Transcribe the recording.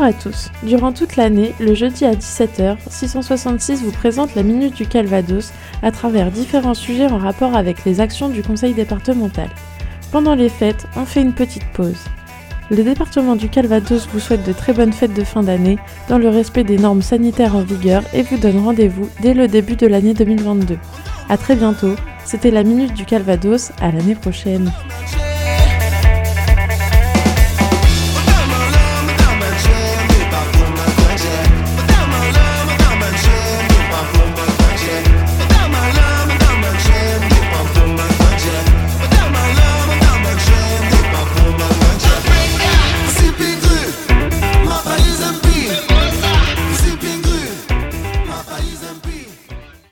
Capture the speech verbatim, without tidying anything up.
à tous. Durant toute l'année, le jeudi à dix-sept heures, six cent soixante-six vous présente la Minute du Calvados à travers différents sujets en rapport avec les actions du conseil départemental. Pendant les fêtes, on fait une petite pause. Le département du Calvados vous souhaite de très bonnes fêtes de fin d'année dans le respect des normes sanitaires en vigueur et vous donne rendez-vous dès le début de l'année deux mille vingt-deux. A très bientôt, c'était la Minute du Calvados, à l'année prochaine.